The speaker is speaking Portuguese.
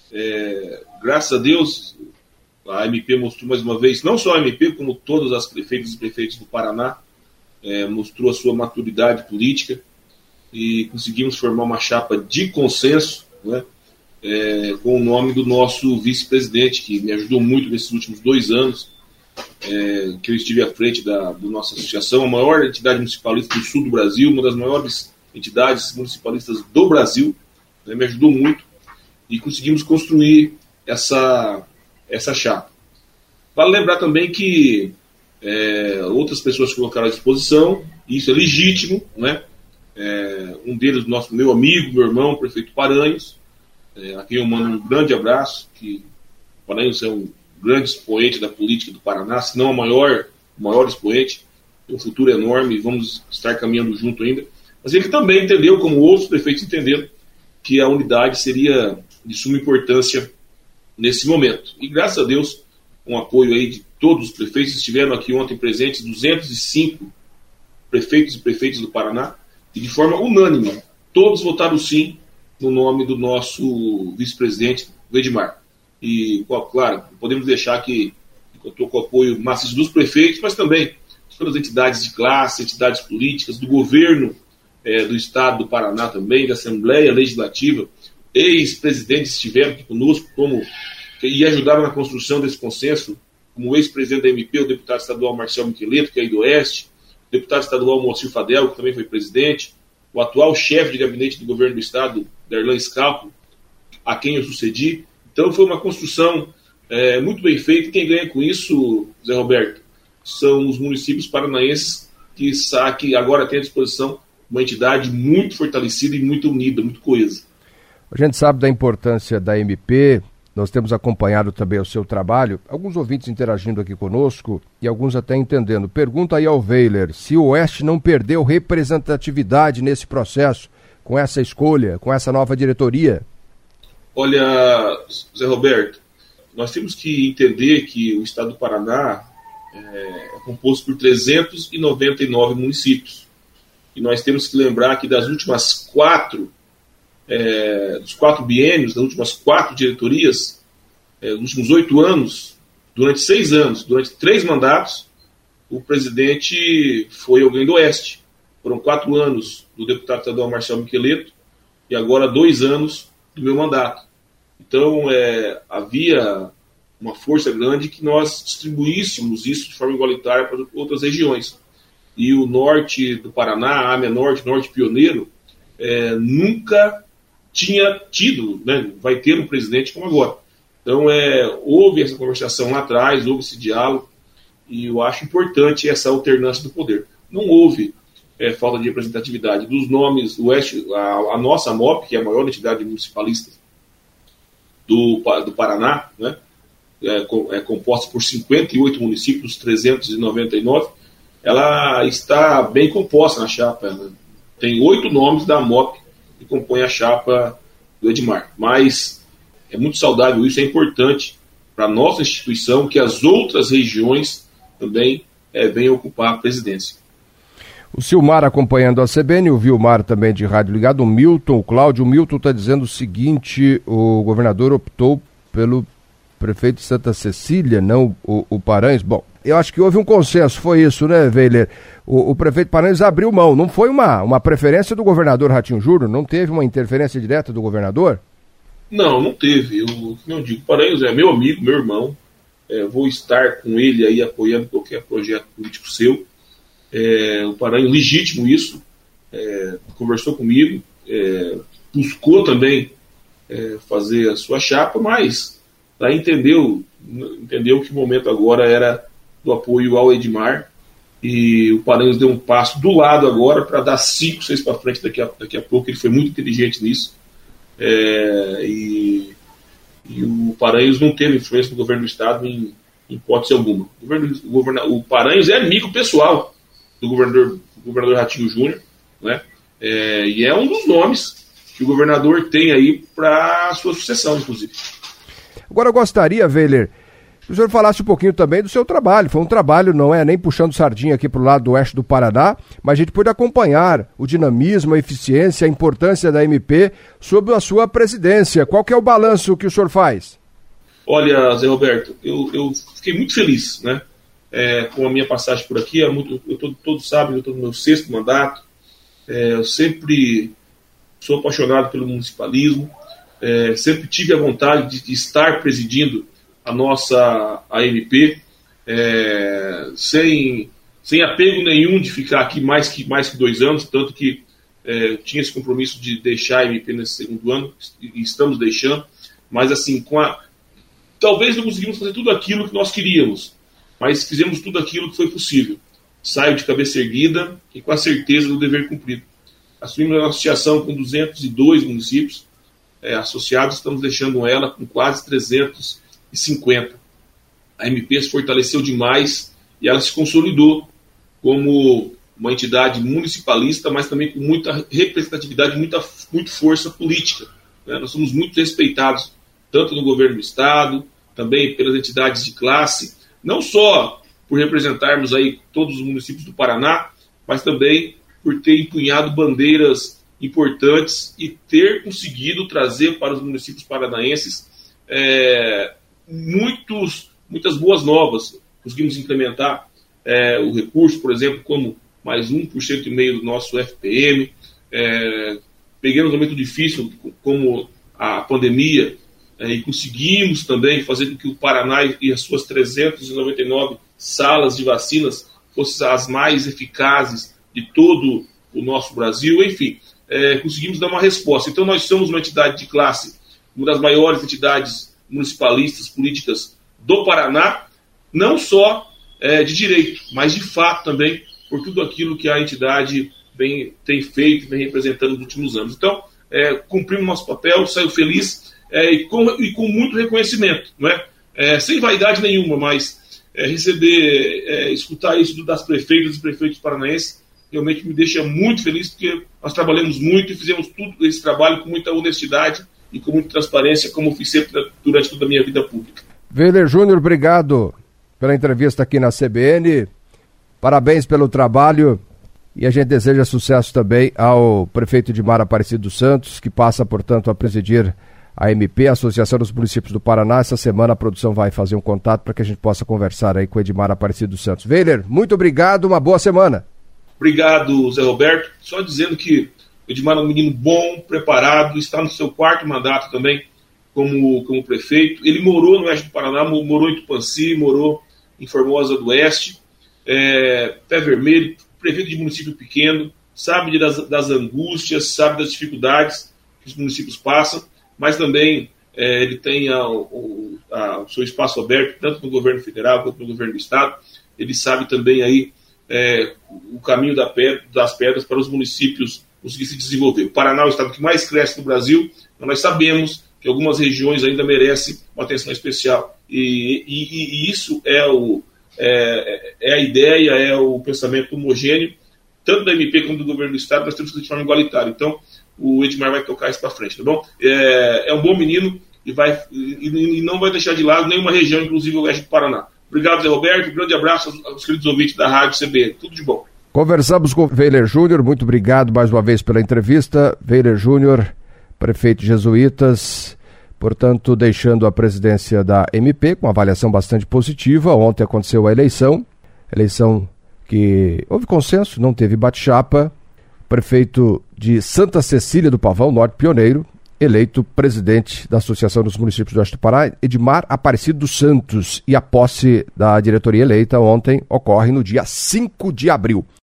Graças a Deus, a MP mostrou mais uma vez, não só a MP, como todas as prefeitas e prefeitos do Paraná, mostrou a sua maturidade política e conseguimos formar uma chapa de consenso, né, com o nome do nosso vice-presidente, que me ajudou muito nesses últimos 2 anos, que eu estive à frente da nossa associação, a maior entidade municipalista do sul do Brasil, uma das maiores entidades municipalistas do Brasil, né, me ajudou muito e conseguimos construir essa chapa. Vale lembrar também que outras pessoas colocaram à disposição, e isso é legítimo, né? Um deles, meu amigo, meu irmão, o prefeito Paranhos, a quem eu mando um grande abraço, que Paranhos é um grande expoente da política do Paraná, se não o maior expoente, tem um futuro enorme e vamos estar caminhando junto ainda. Mas ele também entendeu, como outros prefeitos entenderam, que a unidade seria de suma importância nesse momento. E graças a Deus, com o apoio aí de todos os prefeitos, estiveram aqui ontem presentes 205 prefeitos e prefeitas do Paraná, e de forma unânime, todos votaram sim no nome do nosso vice-presidente, Edmar. E, claro, podemos deixar que contou com o apoio maciço dos prefeitos, mas também de todas as entidades de classe, entidades políticas, do governo do Estado do Paraná também, da Assembleia Legislativa. Ex-presidentes estiveram aqui conosco e ajudaram na construção desse consenso, como o ex-presidente da MP, o deputado estadual Marcelo Miqueleto, que é aí do Oeste, o deputado estadual Moacir Fadel, que também foi presidente, o atual chefe de gabinete do governo do Estado, Darlan Scalpo, a quem eu sucedi. Então foi uma construção muito bem feita, e quem ganha com isso, Zé Roberto, são os municípios paranaenses que agora têm à disposição uma entidade muito fortalecida e muito unida, muito coesa. A gente sabe da importância da MP, nós temos acompanhado também o seu trabalho, alguns ouvintes interagindo aqui conosco e alguns até entendendo. Pergunta aí ao Weiler se o Oeste não perdeu representatividade nesse processo, com essa escolha, com essa nova diretoria. Olha, Zé Roberto, nós temos que entender que o Estado do Paraná é composto por 399 municípios. E nós temos que lembrar que das últimas dos 4 biênios, das últimas 4 diretorias, nos últimos 8 anos, durante 6 anos, durante 3 mandatos, o presidente foi alguém do Oeste. Foram 4 anos do deputado estadual Marcelo Miqueleto e agora 2 anos do meu mandato. Então, havia uma força grande que nós distribuíssemos isso de forma igualitária para outras regiões. E o norte do Paraná, a área norte pioneiro, nunca tinha tido, né, vai ter um presidente como agora. Então, houve essa conversação lá atrás, houve esse diálogo, e eu acho importante essa alternância do poder. Não houve falta de representatividade. Dos nomes, a nossa MOP, que é a maior entidade municipalista do Paraná, né, é composta por 58 municípios, 399, ela está bem composta na chapa. Né? Tem 8 nomes da MOP que compõem a chapa do Edmar. Mas é muito saudável isso, é importante para a nossa instituição que as outras regiões também venham ocupar a presidência. O Silmar acompanhando a CBN, o Vilmar também de Rádio Ligado, o Milton, o Cláudio. O Milton está dizendo o seguinte: o governador optou pelo prefeito de Santa Cecília, não o Paranhos. Bom, eu acho que houve um consenso, foi isso, né, Weiler? O prefeito Paranhos abriu mão, não foi uma preferência do governador Ratinho Júnior? Não teve uma interferência direta do governador? Não digo, Paranhos é meu amigo, meu irmão, vou estar com ele aí apoiando qualquer projeto político seu. O Paranhos, legítimo isso, conversou comigo, buscou também fazer a sua chapa, mas entendeu que o momento agora era do apoio ao Edmar, e o Paranhos deu um passo do lado agora para dar 5, 6 para frente daqui a pouco. Ele foi muito inteligente nisso, e o Paranhos não teve influência no governo do Estado em hipótese alguma. O Paranhos é amigo pessoal do governador Ratinho Júnior, né? E é um dos nomes que o governador tem aí para a sua sucessão, inclusive. Agora eu gostaria, Weiler, que o senhor falasse um pouquinho também do seu trabalho. Foi um trabalho, não é nem puxando sardinha aqui para o lado do oeste do Paraná, mas a gente pôde acompanhar o dinamismo, a eficiência, a importância da MP sob a sua presidência. Qual que é o balanço que o senhor faz? Olha, Zé Roberto, eu fiquei muito feliz, né, com a minha passagem por aqui. Todos sabem, eu estou no meu 6º mandato. Eu sempre sou apaixonado pelo municipalismo, sempre tive a vontade de estar presidindo a nossa AMP, sem apego nenhum de ficar aqui mais que 2 anos, tanto que tinha esse compromisso de deixar a AMP nesse 2º ano, e estamos deixando, mas assim, talvez não conseguimos fazer tudo aquilo que nós queríamos, mas fizemos tudo aquilo que foi possível. Saio de cabeça erguida e com a certeza do dever cumprido. Assumimos a associação com 202 municípios associados, estamos deixando ela com quase 350. A MP se fortaleceu demais e ela se consolidou como uma entidade municipalista, mas também com muita representatividade, muita força política, né? Nós somos muito respeitados, tanto no governo do Estado, também pelas entidades de classe, não só por representarmos aí todos os municípios do Paraná, mas também por ter empunhado bandeiras importantes e ter conseguido trazer para os municípios paranaenses muitas boas novas. Conseguimos implementar o recurso, por exemplo, como mais 1,5% do nosso FPM. Pegamos um momento difícil, como a pandemia, e conseguimos também fazer com que o Paraná e as suas 399 salas de vacinas fossem as mais eficazes de todo o nosso Brasil. Enfim, conseguimos dar uma resposta. Então nós somos uma entidade de classe, uma das maiores entidades municipalistas políticas do Paraná, não só de direito, mas de fato também por tudo aquilo que a entidade tem feito e vem representando nos últimos anos. Então, cumprimos nosso papel, saiu feliz e com muito reconhecimento, não é? Sem vaidade nenhuma, mas escutar isso das prefeitas e prefeitos paranaenses realmente me deixa muito feliz, porque nós trabalhamos muito e fizemos tudo esse trabalho com muita honestidade e com muita transparência, como fiz sempre durante toda a minha vida pública. Weiler Júnior, obrigado pela entrevista aqui na CBN, parabéns pelo trabalho e a gente deseja sucesso também ao prefeito Edmar Aparecido dos Santos, que passa, portanto, a presidir a MP, a Associação dos Municípios do Paraná. Essa semana a produção vai fazer um contato para que a gente possa conversar aí com o Edmar Aparecido dos Santos. Weiler, muito obrigado, uma boa semana. Obrigado, Zé Roberto. Só dizendo que o Edmar é um menino bom, preparado, está no seu 4º mandato também como prefeito. Ele morou no oeste do Paraná, morou em Tupanci, morou em Formosa do Oeste, pé vermelho, prefeito de município pequeno, sabe das angústias, sabe das dificuldades que os municípios passam, mas também ele tem o seu espaço aberto, tanto no governo federal quanto no governo do Estado. Ele sabe também aí o caminho das pedras para os municípios conseguir se desenvolver. O Paraná é o estado que mais cresce no Brasil, mas nós sabemos que algumas regiões ainda merecem uma atenção especial. E isso é a ideia, é o pensamento homogêneo, tanto da MP como do governo do Estado. Nós temos que fazer de forma igualitária. Então, o Edmar vai tocar isso para frente, tá bom? É um bom menino e não vai deixar de lado nenhuma região, inclusive o oeste do Paraná. Obrigado, Zé Roberto. Um grande abraço aos queridos ouvintes da Rádio CBN. Tudo de bom. Conversamos com o Weiler Júnior. Muito obrigado mais uma vez pela entrevista. Weiler Júnior, prefeito de Jesuítas, portanto, deixando a presidência da MP com uma avaliação bastante positiva. Ontem aconteceu a eleição que houve consenso, não teve bate-chapa. Prefeito de Santa Cecília do Pavão, Norte Pioneiro, eleito presidente da Associação dos Municípios do Oeste do Pará, Edmar Aparecido dos Santos. E a posse da diretoria eleita ontem ocorre no dia 5 de abril.